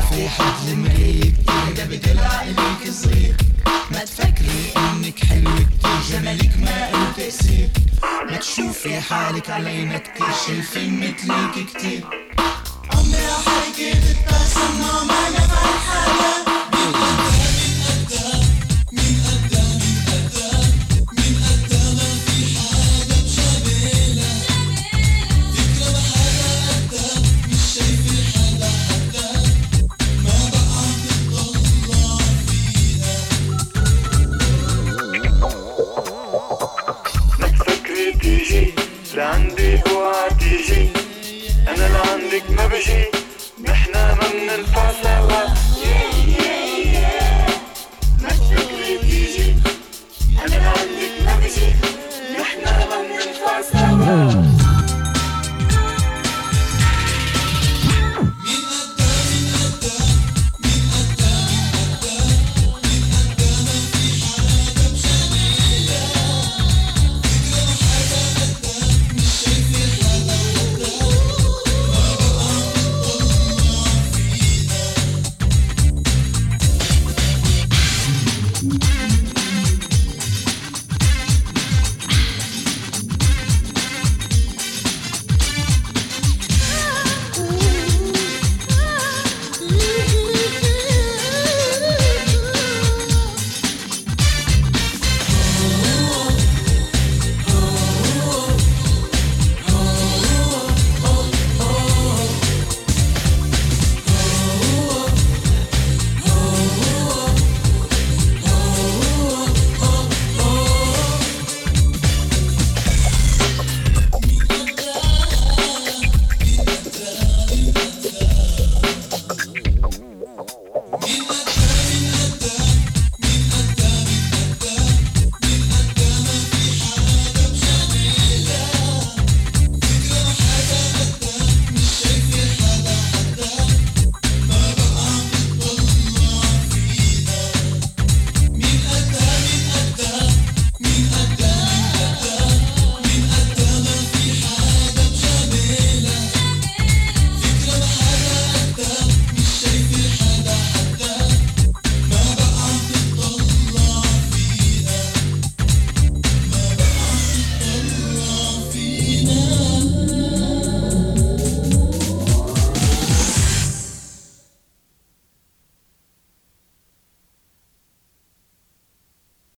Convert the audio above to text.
تشوفي حد المراية كتير ده بدلع إليك صغير. ما تفكري إنك حلوة كتير جمالك ما له تأثير. ما تشوفي حالك علينا كتير شايفين مثليك كتير. عمري حركة بتبسم ما نفع حدا. لعندي اوعى تيجي انا لعندك ما بجي نحنا ما مننفع سوا. ما تفكري تيجي انا لعندك ما بجي نحنا ما مننفع سوا.